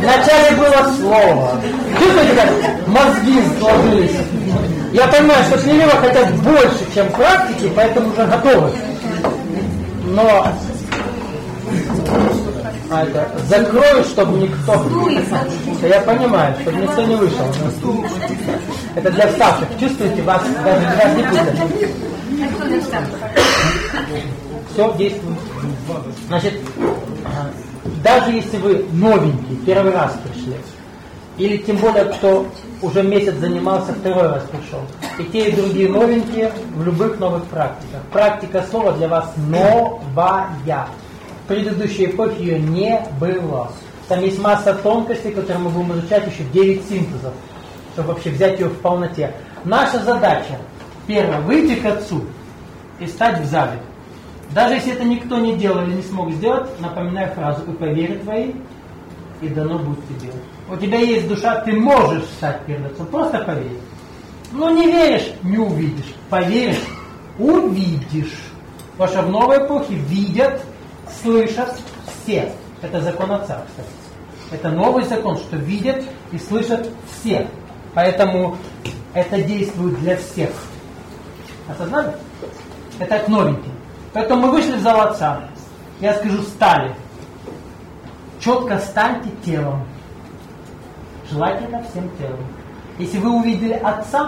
Вначале было слово. Чувствуете, как мозги сложились? Я понимаю, что смеливо хотят больше, чем практики, поэтому уже готовы. Но это закрою, чтобы никто... Я понимаю, чтобы никто не вышел. Это для старших. Чувствуете, вас даже не путают. Все действует. Значит, даже если вы новенький, первый раз пришли, или тем более, кто уже месяц занимался, второй раз пришел, и те, и другие новенькие в любых новых практиках. Практика слова для вас новая. В предыдущей эпохе ее не было. Там есть масса тонкостей, которые мы будем изучать, еще 9 синтезов, чтобы вообще взять ее в полноте. Наша задача, первое, выйти к Отцу и стать в зале. Даже если это никто не делал или не смог сделать, напоминаю фразу: «И по вере твоей, и дано будет тебе». У тебя есть душа, ты можешь стать перед Отцом, просто поверь. Но не веришь, не увидишь. Поверишь, увидишь. Потому что в новой эпохе видят, слышат все. Это закон Отца, кстати. Это новый закон, что видят и слышат все. Поэтому это действует для всех. Осознали? Это к новеньким. Поэтому мы вышли в зал Отца. Я скажу, стали. Четко станьте телом. Желательно всем телом. Если вы увидели Отца,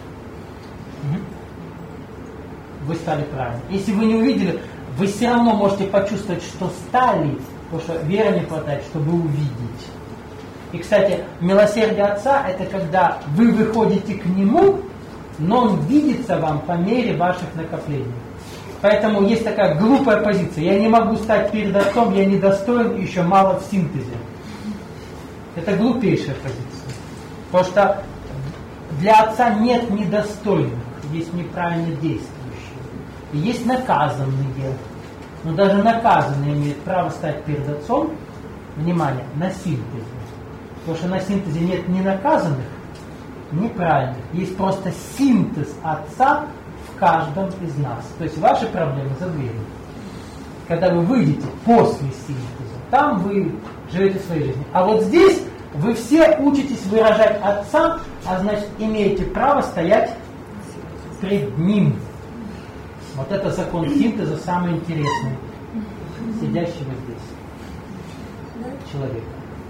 вы стали правильно. Если вы не увидели, вы все равно можете почувствовать, что стали, потому что веры не хватает, чтобы увидеть. И, кстати, милосердие Отца – это когда вы выходите к Нему, но Он видится вам по мере ваших накоплений. Поэтому есть такая глупая позиция. Я не могу стать перед Отцом, я недостоин, еще мало в синтезе. Это глупейшая позиция. Потому что для Отца нет недостойных, есть неправильно действующие. И есть наказанные. Но даже наказанные имеют право стать перед Отцом, внимание, на синтезе. Потому что на синтезе нет ни наказанных, ни правильных. Есть просто синтез Отца в каждом из нас. То есть ваши проблемы за дверью. Когда вы выйдете после синтеза, там вы живете своей жизнью. А вот здесь вы все учитесь выражать Отца, а значит имеете право стоять пред Ним. Вот это закон синтеза самый интересный. Сидящего здесь человека.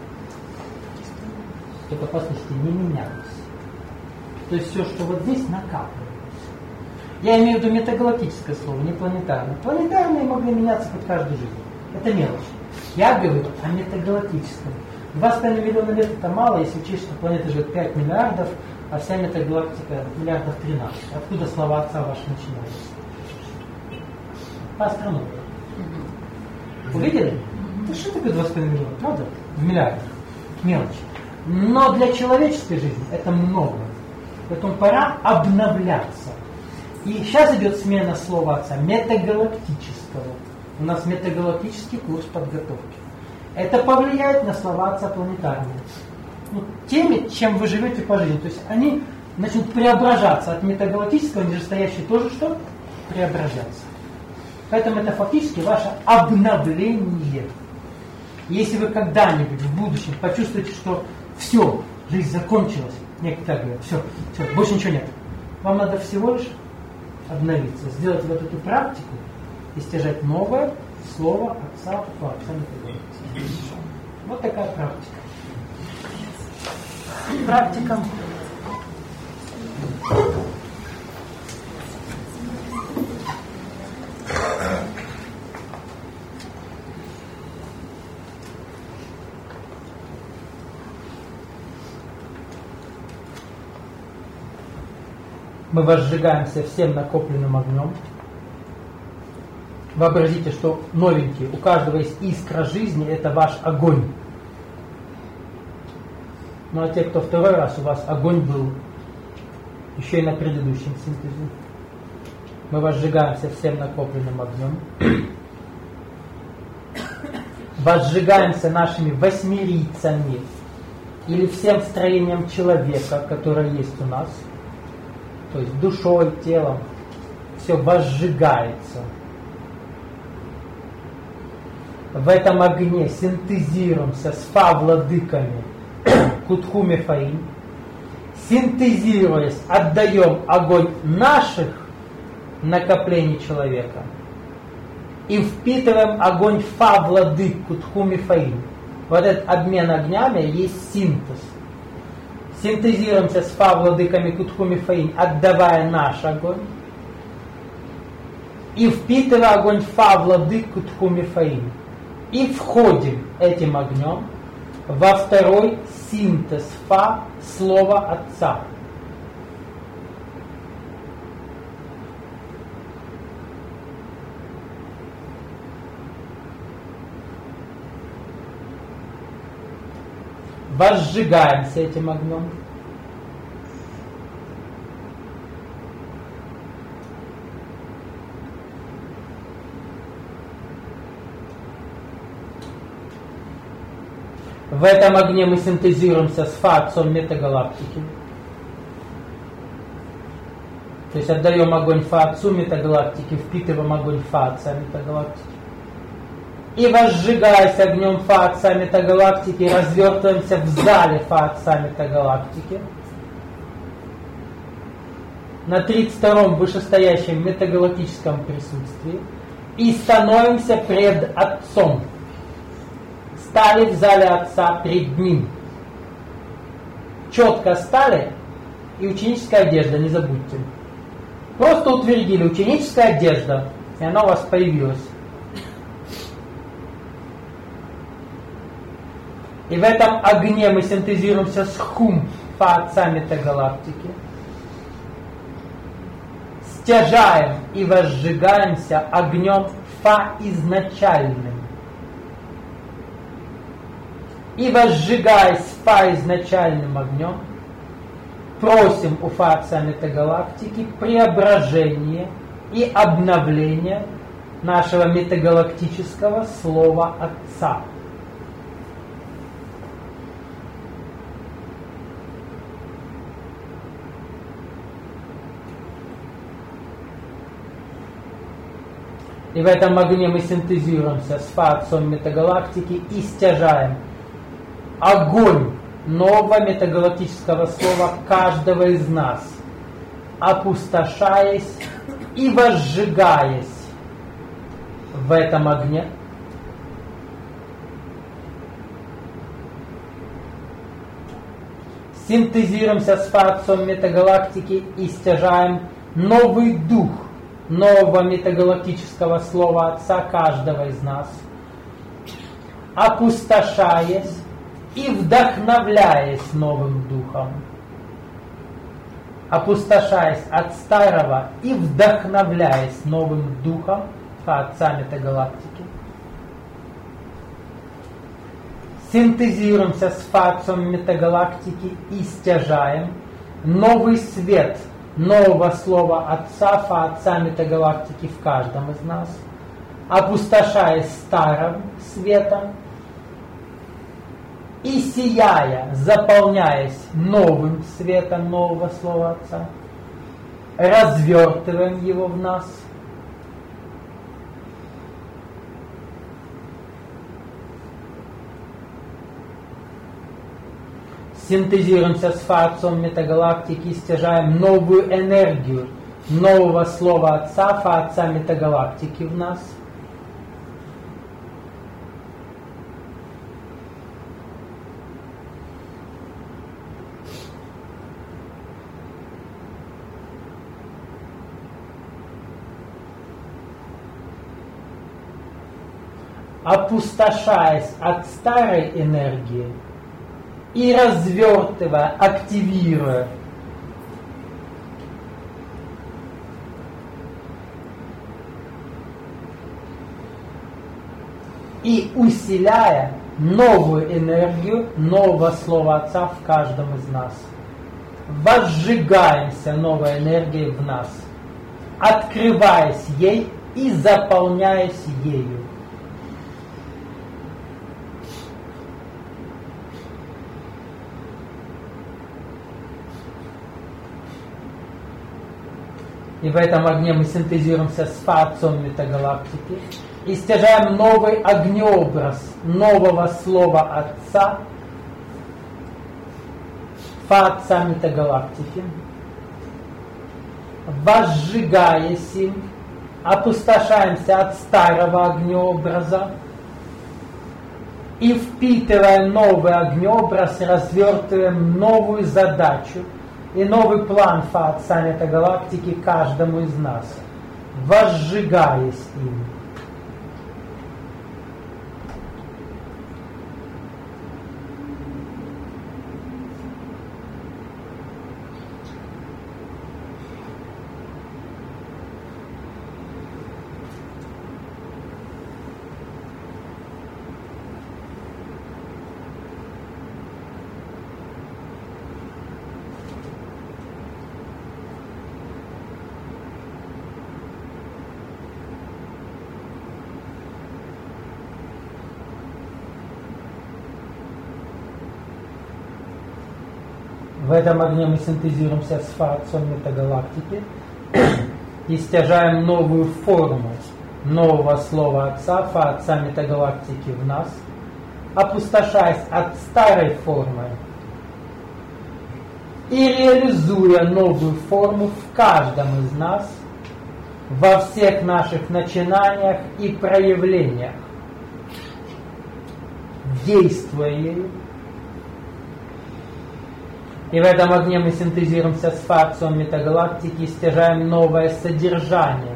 Только послушайте, не меняйтесь. То есть все, что вот здесь, накапливается. Я имею в виду метагалактическое слово, не планетарное. Планетарные могли меняться под каждую жизнь. Это мелочь. Я говорю о метагалактическом. 2,5 миллиона лет это мало, если учесть, что планета живет 5 миллиардов, а вся метагалактика миллиардов 13. Откуда слова Отца ваши начинаются? По астрономии. Увидели? Да что такое 2,5 миллиона? Правда? В миллиардах. Мелочь. Но для человеческой жизни это много. Поэтому пора обновляться. И сейчас идет смена слова Отца, метагалактического. У нас метагалактический курс подготовки. Это повлияет на слова Отца планетарные. Ну, теми, чем вы живете по жизни. То есть они начнут преображаться от метагалактического, нижестоящие тоже что? Преображаться. Поэтому это фактически ваше обновление. Если вы когда-нибудь в будущем почувствуете, что все, жизнь закончилась, некоторые говорят, все, больше ничего нет. Вам надо всего лишь обновиться, сделать вот эту практику и стяжать новое слово Отца по Отца метагалактики. Вот такая практика. Практика. Мы возжигаемся всем накопленным огнем. Вообразите, что новенький, у каждого есть искра жизни, это ваш огонь. Ну а те, кто второй раз, у вас огонь был еще и на предыдущем синтезе. Мы возжигаемся всем накопленным огнем. Возжигаемся нашими восьмерицами или всем строением человека, которое есть у нас. То есть душой, телом. Все возжигается. В этом огне синтезируемся с Фа-владыками Кутхуми Фаим. Синтезируясь, отдаем огонь наших накоплений человека и впитываем огонь Фа-владык Кутхуми Фаим. Вот этот обмен огнями есть синтез. Синтезируемся с Фа-владыками Кутхуми Фаим, отдавая наш огонь, и впитывая огонь Фа-владык Кутхуми Фаим. И входим этим огнем во второй синтез Фа слова Отца. Возжигаемся этим огнем. В этом огне мы синтезируемся с Фа Отцом метагалактики. То есть отдаем огонь Фа Отцу метагалактики, впитываем огонь Фа Отца метагалактики. И возжигаясь огнем Фа Отца метагалактики, развертываемся в зале Фа Отца метагалактики. На 32-м вышестоящем метагалактическом присутствии. И становимся пред Отцом. Стали в зале Отца пред Ним. Четко стали, и ученическая одежда, не забудьте. Просто утвердили ученическая одежда, и она у вас появилась. И в этом огне мы синтезируемся с Хум Фа Отца метагалактики. Стяжаем и возжигаемся огнем Фа изначальным. И возжигаясь Фа изначальным огнем, просим у Фа Отца метагалактики преображение и обновление нашего метагалактического слова Отца. И в этом огне мы синтезируемся с Фа Отцом метагалактики и стяжаем огонь нового метагалактического слова каждого из нас, опустошаясь и возжигаясь в этом огне. Синтезируемся с Фа Отцом метагалактики и стяжаем новый дух нового метагалактического слова Отца каждого из нас, опустошаясь и вдохновляясь новым духом, опустошаясь от старого и вдохновляясь новым духом Фа Отца метагалактики. Синтезируемся с Фа Отцом метагалактики и стяжаем новый свет нового слова Отца, Фа Отца метагалактики в каждом из нас, опустошаясь старым светом и сияя, заполняясь новым светом нового слова Отца, развертываем его в нас. Синтезируемся с Фа Отцом метагалактики и стяжаем новую энергию нового слова Отца, Фа Отца метагалактики в нас. Опустошаясь от старой энергии и развертывая, активируя и усиляя новую энергию нового слова Отца в каждом из нас. Возжигаемся новой энергией в нас, открываясь ей и заполняясь ею. И в этом огне мы синтезируемся с Фа Отцом метагалактики И стяжаем новый огнеобраз нового слова Отца, Фа Отца Метагалактики, возжигаясь им, опустошаемся от старого огнеобраза и, впитывая новый огнеобраз, развертываем новую задачу и новый план Фа Отца Метагалактики каждому из нас, возжигаясь им. В этом огне мы синтезируемся с Фа Отцом Метагалактики и стяжаем новую форму нового слова Отца, Фа Отца Метагалактики в нас, опустошаясь от старой формы и реализуя новую форму в каждом из нас, во всех наших начинаниях и проявлениях, действуя ею. И в этом огне мы синтезируемся с Фа Отцом Метагалактики и стяжаем новое содержание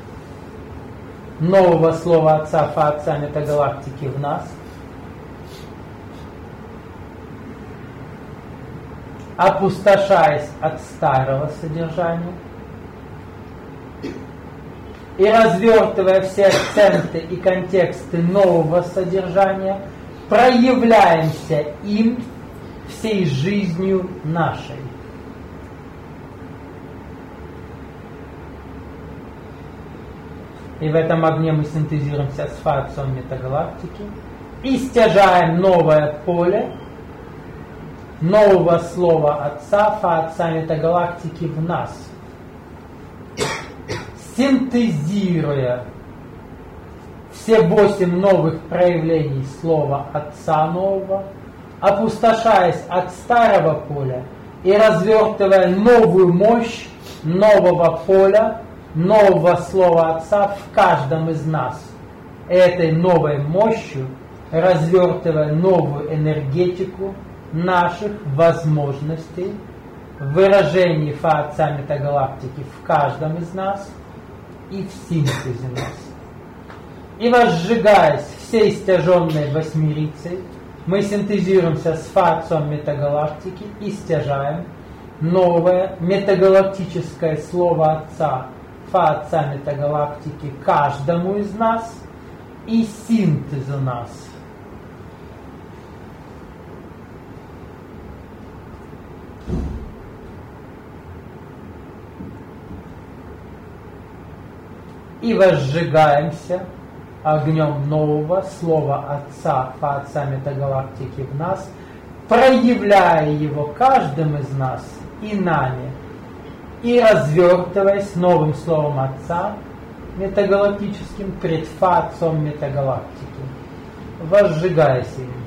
нового слова Отца, Фа Отца Метагалактики в нас, опустошаясь от старого содержания и развертывая все акценты и контексты нового содержания, проявляемся им всей жизнью нашей. И в этом огне мы синтезируемся с Фа Отцом Метагалактики и стяжаем новое поле нового слова Отца, Фа Отца Метагалактики в нас, синтезируя все 8 новых проявлений слова Отца нового, опустошаясь от старого поля и развертывая новую мощь нового поля, нового слова Отца в каждом из нас. Этой новой мощью развертывая новую энергетику наших возможностей в выражении Фа Отца Метагалактики в каждом из нас и в синтезе нас. И возжигаясь всей стяженной восьмерицей, мы синтезируемся с Фа Отцом Метагалактики и стяжаем новое метагалактическое слово Отца, Фа Отца Метагалактики каждому из нас и синтезу нас. И возжигаемся огнем нового слова Отца, Фа Отца Метагалактики в нас, проявляя его каждым из нас и нами, и развертываясь новым словом Отца метагалактическим пред Фа Отцом Метагалактики, возжигаясь им.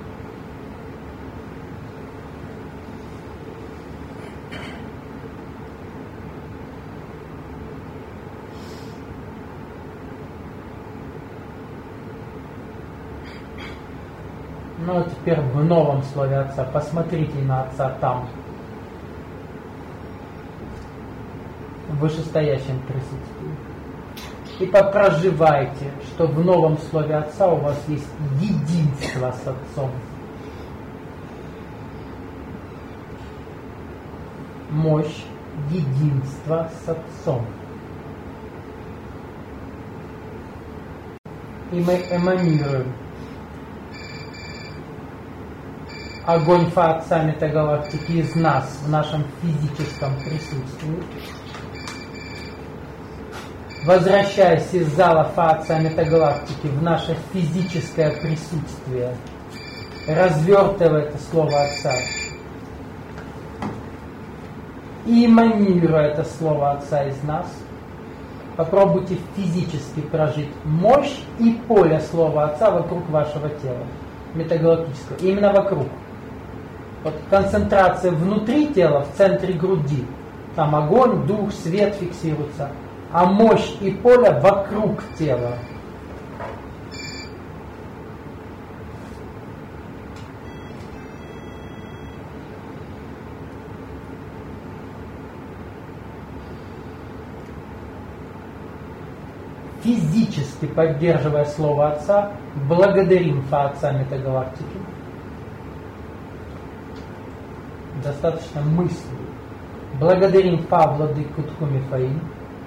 Ну а теперь в новом слове Отца. Посмотрите на Отца там, в вышестоящем присутствии. И попроживайте, что в новом слове Отца у вас есть единство с Отцом. Мощь единства с Отцом. И мы эманируем огонь Фа Отца Метагалактики из нас в нашем физическом присутствии, возвращаясь из зала Фа Отца Метагалактики в наше физическое присутствие, развертывая это слово Отца и эманируя это слово Отца из нас, попробуйте физически прожить мощь и поле Слова Отца вокруг вашего тела, метагалактического, именно вокруг. Вот концентрация внутри тела, в центре груди, там огонь, дух, свет фиксируется, а мощь и поле вокруг тела. Физически поддерживая Слово Отца, благодарим Фа Отца Метагалактики. Достаточно мысли. Благодарим Фа Владыку Тхумифаим.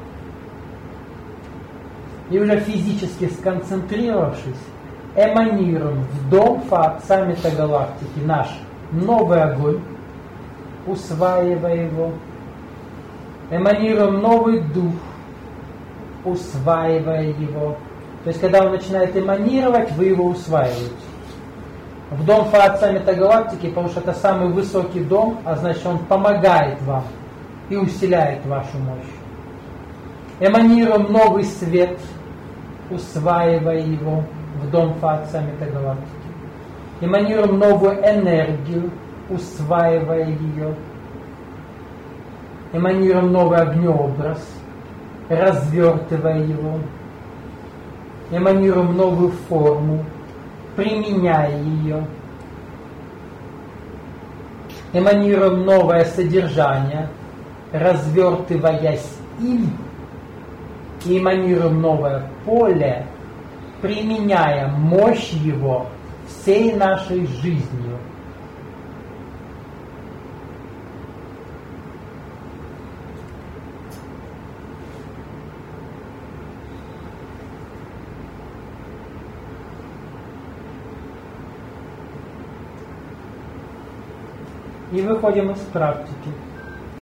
И уже физически сконцентрировавшись, эманируем в дом Фа Отца Метагалактики наш новый огонь, усваивая его. Эманируем новый дух, усваивая его. То есть, когда он начинает эманировать, вы его усваиваете. В дом Фа Отца Метагалактики, потому что это самый высокий дом, а значит, он помогает вам и усиляет вашу мощь. Эманируем новый свет, усваивая его в дом Фа Отца Метагалактики. Эманируем новую энергию, усваивая ее. Эманируем новый огнеобраз, развертывая его. Эманируем новую форму, применяя ее. Эманируем новое содержание, развертываясь им. И эманируем новое поле, применяя мощь его всей нашей жизнью. И выходим из практики.